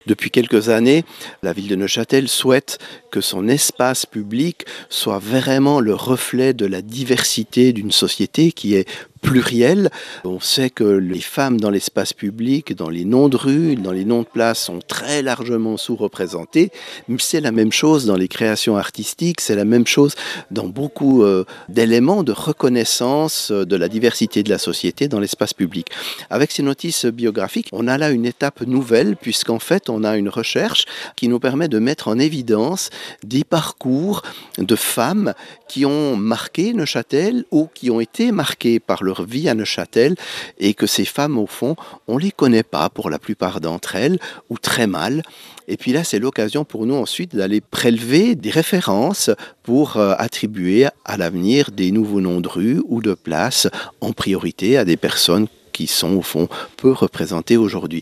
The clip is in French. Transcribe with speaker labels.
Speaker 1: Depuis quelques années, la ville de Neuchâtel souhaite que son espace public soit vraiment le reflet de la diversité d'une société qui est plurielle. On sait que les femmes dans l'espace public, dans les noms de rues, dans les noms de places sont très largement sous-représentées. Mais c'est la même chose dans les créations artistiques, c'est la même chose dans beaucoup d'éléments de reconnaissance de la diversité de la société dans l'espace public. Avec ces notices biographiques, on a là une étape nouvelle puisqu'en fait, on a une recherche qui nous permet de mettre en évidence des parcours de femmes qui ont marqué Neuchâtel ou qui ont été marquées par leur vie à Neuchâtel et que ces femmes, au fond, on ne les connaît pas pour la plupart d'entre elles ou très mal. Et puis là, c'est l'occasion pour nous ensuite d'aller prélever des références pour attribuer à l'avenir des nouveaux noms de rues ou de places en priorité à des personnes qui sont au fond peu représentées aujourd'hui.